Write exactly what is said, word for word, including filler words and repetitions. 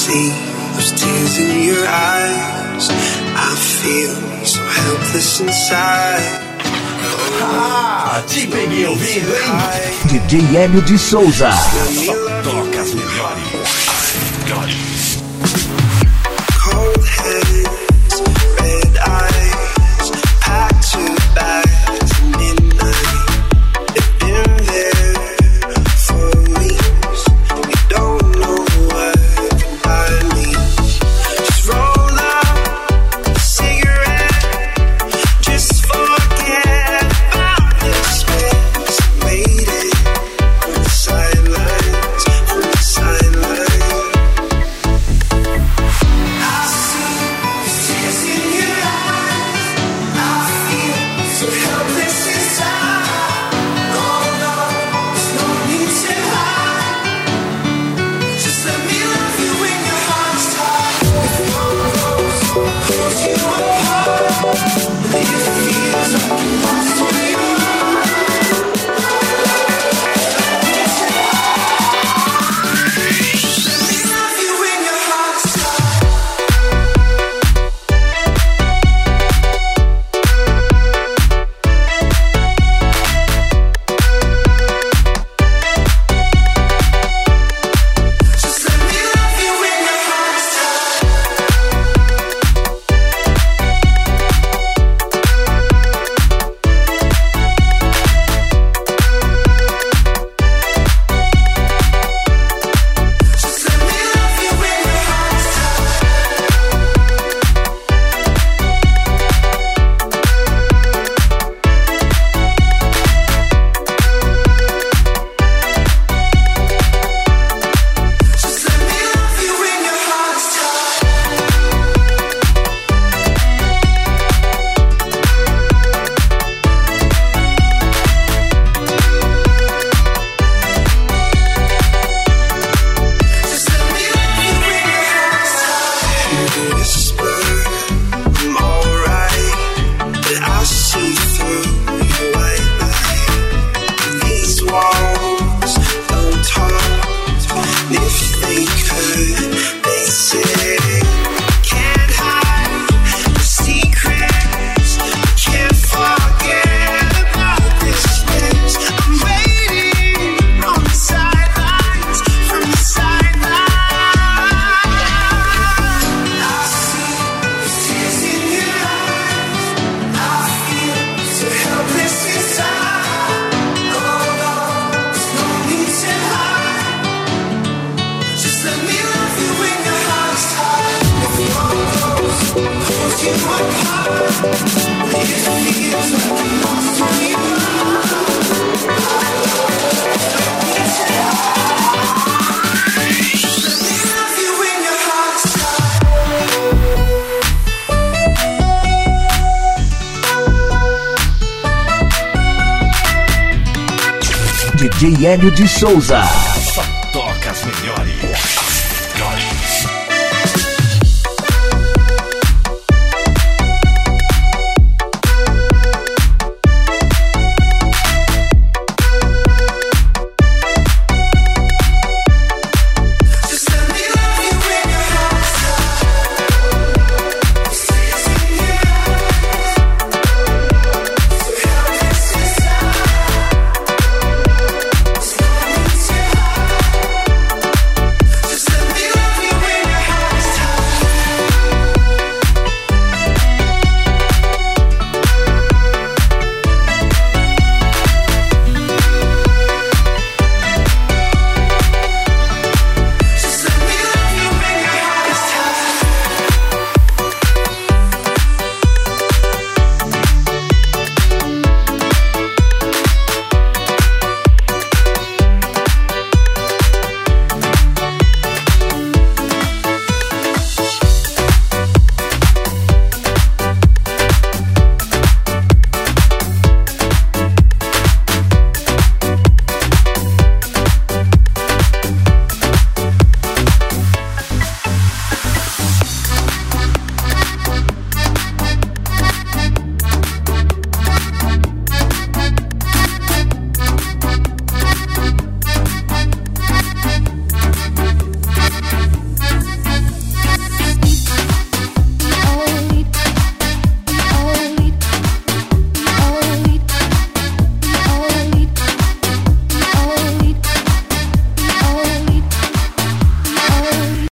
see those tears in your eyes. I feel so helpless inside. Ah, te peguei ouvindo, hein? D J Hélio de Souza. Só toca as melhores. Cold hands, red eyes, packed to back to midnight. They've been there for weeks. You don't know what can buy me. Just roll up a cigarette. Just forget about this mess. Waiting on the sidelines, on the sidelines. D J Hélio de Souza.